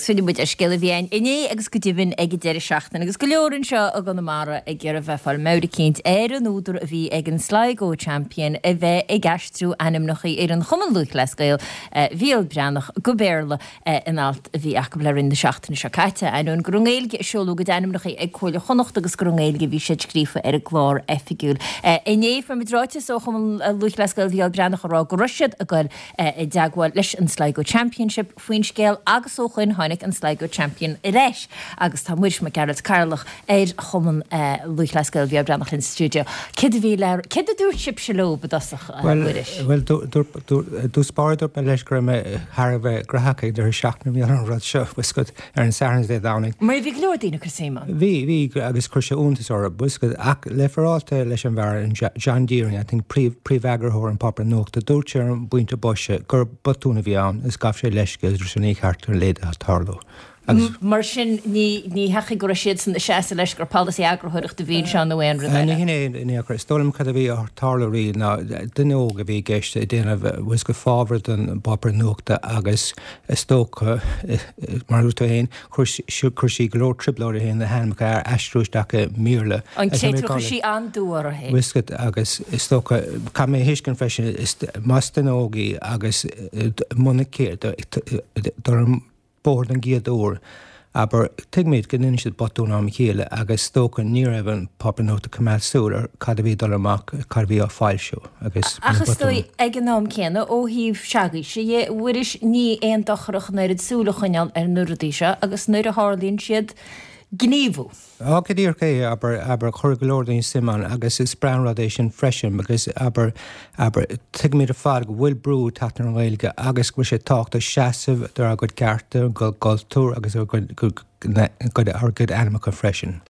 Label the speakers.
Speaker 1: sunnne bud skill bhéin. Iné agus go dtíhann ag déir seachtain, agus go leorann seo a gan mara ag ggéar a bheitfáil Mauricínt ar an údar a bhí ag an Sligo Champion a bheith ag gastrú anam nach ar an chuman luach lescail bhíal breannach go béirla in alt a bhí ach go le rinn de seachtain se caite an an grungéilge seolú go anam nach ag choile chonacht agus grungéilge bhí sé scrífa ar a glár effigiúil. Iné fra midráte so chuman luach lescail bhíal breannach ará go ruisiad a goil deagháil leis an Sligo Championship faoin scéal agus ó chuin tháinig an Sligo Champion i leis agus tá muirs me Gerald Carlach ar chuman luach lescail bhíal breannach in studio. Cid a dúr sib se lo bedasach
Speaker 2: Well, dú spáidir me leis gur me Harbh grahacha idir seachna mí an rud seo buscud ar an Saturns Day Downing.
Speaker 1: Mar bhí glódína cruséma.
Speaker 2: Bhí agus chuir sé úntas orra buscud ach le forráilta leis an bhar an John Deering, I think príomhheagarthóir an papar nócht a dúirte ar an buinte boise gur batúna bhí an is gaf sé leisce idir san échart ar léad a tarló.
Speaker 1: Mar sin ní hecha go siad san sé leis gur policy agrathúireach de bhíon seán nóhain ru.
Speaker 2: Ní chu stolam cad a bhí tarlaí ná den óga bhí geiste déanamh was go fábhar den papar nóachta agus tócha mar úta héin chuirsí glór triblóir a héin na henmacha ar eistrúisteach míle.
Speaker 1: An chéitru chuirsí an dúar a héin.
Speaker 2: Wiscad agus tócha cha mé hiiscin freisin is más den ógaí agus municéir bord an giadúr, aber teagméid go ninisiad batún am chéile agus tócan ní raibhann papar nóta cumad súr cad a bhí dul amach cad bhí á fáil seo.
Speaker 1: Achas dói ag an nám céanna ó híomh seagaí sé bhuiris ní éon dochrach nuir súla chuineal ar nuradíise agus nuir a hálíonn siad gníomhú.
Speaker 2: Go dtíor cé aber chur golódaín simán agus is breanradéis sin freisin agus aber tuigméid a fád go bhfuil brú tatar an Ghaeilge agus go sé tácht a seasamh ar a go cearta go galtúr agus go ar go anamacha freisin.